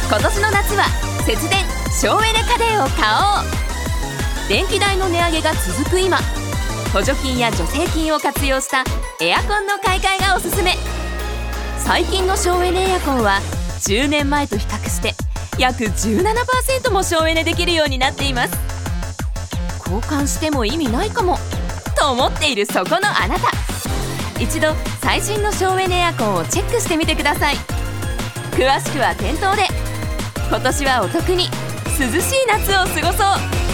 今年の夏は節電省エネ家電を買おう。電気代の値上げが続く今、補助金や助成金を活用したエアコンの買い替えがおすすめ。最近の省エネエアコンは10年前と比較して約 17% も省エネできるようになっています。交換しても意味ないかもと思っているそこのあなた、一度最新の省エネエアコンをチェックしてみてください。詳しくは店頭で。今年はお得に涼しい夏を過ごそう。